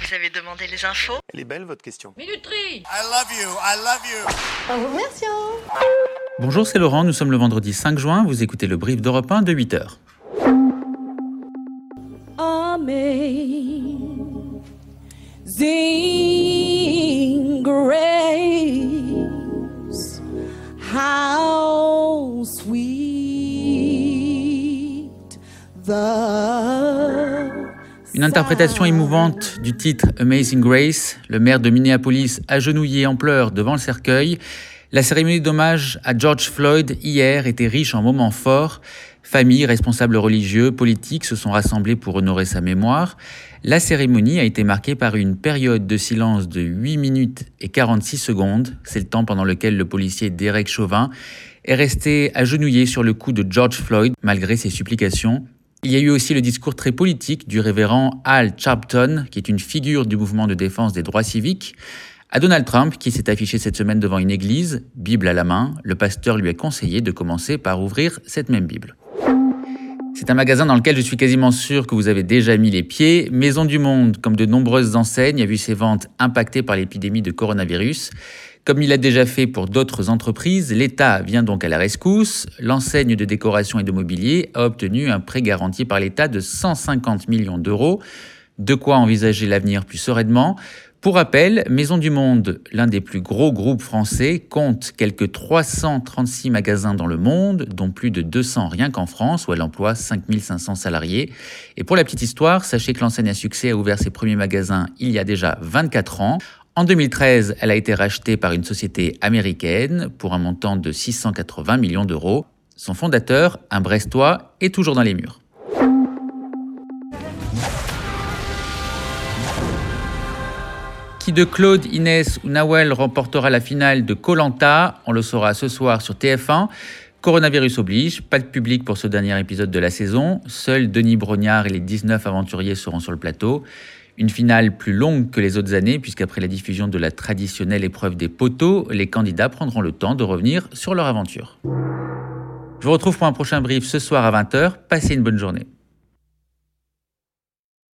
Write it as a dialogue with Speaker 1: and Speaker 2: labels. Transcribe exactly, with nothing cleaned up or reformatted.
Speaker 1: Vous avez demandé les infos?
Speaker 2: Elle est belle votre question.
Speaker 3: Minuterie.
Speaker 4: I love you, I love you.
Speaker 5: En vous remerciant.
Speaker 6: Bonjour, c'est Laurent, nous sommes le vendredi cinq juin, vous écoutez le brief d'Europe un de huit heures.
Speaker 7: Amazing grace, how sweet the...
Speaker 6: Une interprétation émouvante du titre Amazing Grace, le maire de Minneapolis agenouillé en pleurs devant le cercueil. La cérémonie d'hommage à George Floyd hier était riche en moments forts. Familles, responsables religieux, politiques se sont rassemblés pour honorer sa mémoire. La cérémonie a été marquée par une période de silence de huit minutes et quarante-six secondes. C'est le temps pendant lequel le policier Derek Chauvin est resté agenouillé sur le cou de George Floyd malgré ses supplications. Il y a eu aussi le discours très politique du révérend Al Sharpton, qui est une figure du mouvement de défense des droits civiques. À Donald Trump, qui s'est affiché cette semaine devant une église, Bible à la main, le pasteur lui a conseillé de commencer par ouvrir cette même Bible. C'est un magasin dans lequel je suis quasiment sûr que vous avez déjà mis les pieds. Maison du Monde, comme de nombreuses enseignes, a vu ses ventes impactées par l'épidémie de coronavirus. Comme il l'a déjà fait pour d'autres entreprises, l'État vient donc à la rescousse. L'enseigne de décoration et de mobilier a obtenu un prêt garanti par l'État de cent cinquante millions d'euros. De quoi envisager l'avenir plus sereinement. Pour rappel, Maison du Monde, l'un des plus gros groupes français, compte quelques trois cent trente-six magasins dans le monde, dont plus de deux cents rien qu'en France, où elle emploie cinq mille cinq cents salariés. Et pour la petite histoire, sachez que l'enseigne à succès a ouvert ses premiers magasins il y a déjà vingt-quatre ans. En deux mille treize, elle a été rachetée par une société américaine pour un montant de six cent quatre-vingts millions d'euros. Son fondateur, un Brestois, est toujours dans les murs. Qui de Claude, Inès ou Nawel remportera la finale de Koh-Lanta, on le saura ce soir sur T F un. Coronavirus oblige, pas de public pour ce dernier épisode de la saison. Seuls Denis Brognard et les dix-neuf aventuriers seront sur le plateau. Une finale plus longue que les autres années, puisqu'après la diffusion de la traditionnelle épreuve des poteaux, les candidats prendront le temps de revenir sur leur aventure. Je vous retrouve pour un prochain brief ce soir à vingt heures. Passez une bonne journée.